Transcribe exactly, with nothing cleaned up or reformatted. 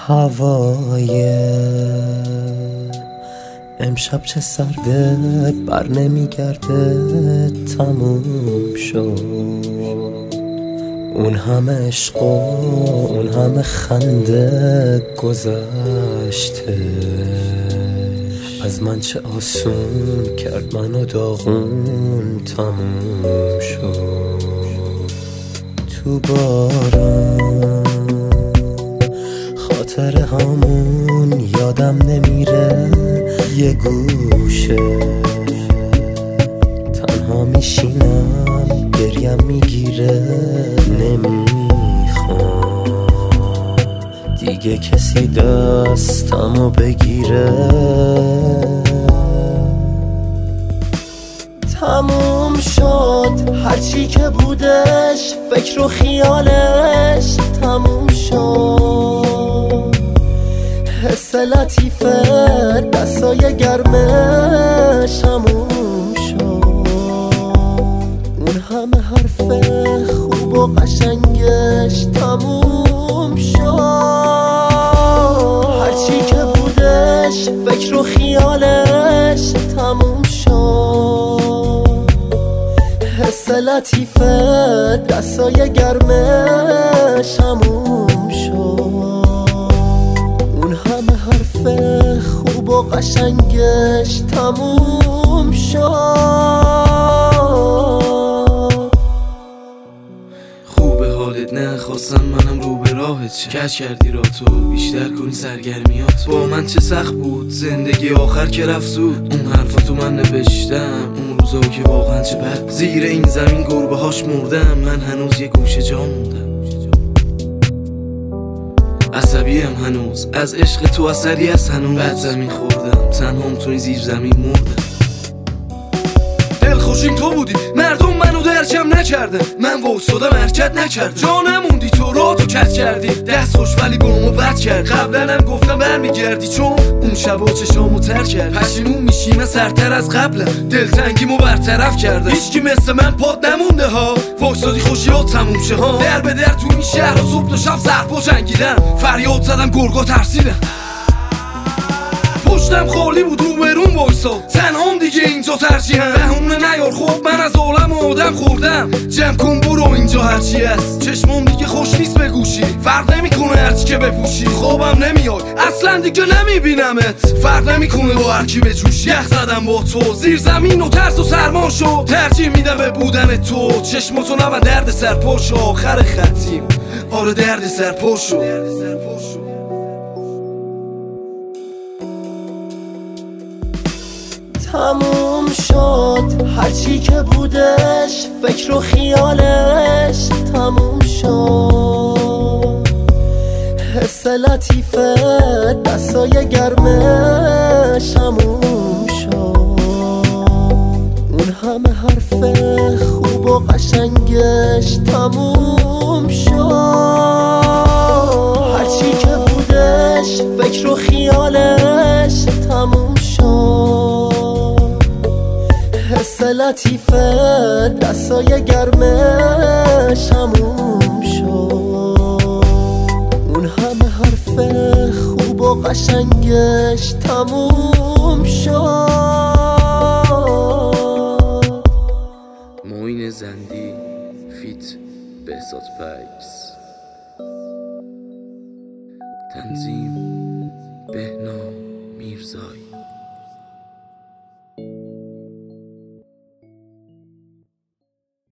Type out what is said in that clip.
هوای امشب چه سرده، بر نمیگرده، تموم شد. اون همه عشق و اون همه خنده گذشته، از من چه آسون کرد منو داغون، تموم شد. تو بارون خاطره هامون یادم نمیره، یه گوشه تنها میشینم، گریم میگیره، نمیخوام دیگه کسی دستمو بگیره. تموم شد هرچی که بودش، فکر و خیالش تموم شد. حس لطیفه دستای گرمش تموم شد. اون همه حرف خوب و قشنگش تموم شد. هرچی که بودش فکر و خیالش تموم شد. حس لطیفه دستای گرمش تموم شد. اون همه حرف خوب و قشنگش تموم شد. خوبه حالت، نه خواستم منم رو به راهت شه. کش کردی را تو بیشتر کنی سرگرمیات. با من چه سخت بود زندگی آخر که رفت زود. اون حرفاتو من نوشتم، اون روزا که واقعا چه بد. زیر این زمین گربه هاش مردم، من هنوز یه گوشه جا موندم. عصبیم هنوز از عشق تو، اثری از هنوز. بعد زمین خوردم تنهام توی زیر زمین مردم. دل خوشیم تو بودی، مردم منو درکم نکردن. من وایسادم حرکت نکردم، جا نموندی تو را تو کت کردی. دست خوش ولی گامو بد کرد. قبلا هم گفتم برمیگردی، چون اون شبا چشامو تر کرد. پشیمون میشی من سرتر از قبلم، دلتنگیمو برطرف کردم. هیچکی مثل من پاد نمونده ها، وایسادی خوشیات تموم شه ها. در به در تو این شهر و صبح تا شب ضربا جنگیدم. فریاد زدم گرگا ترسیدم. پشتم خالی بود رو برون وایساد، تنهام دیگه اینجا ترجیحم. بهونه نیار خب من از عالم آدم خوردم. جمع کن برو اینجا هرچی هست، چشمام دیگه خوش نیست به گوشی. فرق نمیکنه هرچی که بپوشی، خوابم نمیای اصلا دیگه نمیبینمت. فرق نمیکنه با هرکی بجوشی. یخ زدم با تو زیر زمین و ترس و سرما شد. ترجیح میدم به بودن تو، چشماتو نبن درد سر پاشو. آخر خطیم آره درد سر پاشو. تموم شد هرچی که بودش، فکر و خیالش تموم شد. حس لطیفه دستای گرمش تموم شد. اون همه حرف خوب و قشنگش تموم شد. هرچی که بودش فکر و خیالش تموم شد. حس لطیفه دستای گرمش تموم شد. اون همه حرف خوب و قشنگش تموم شد. معین زندی فیت بهزاد پکس، تنظیم بهنام.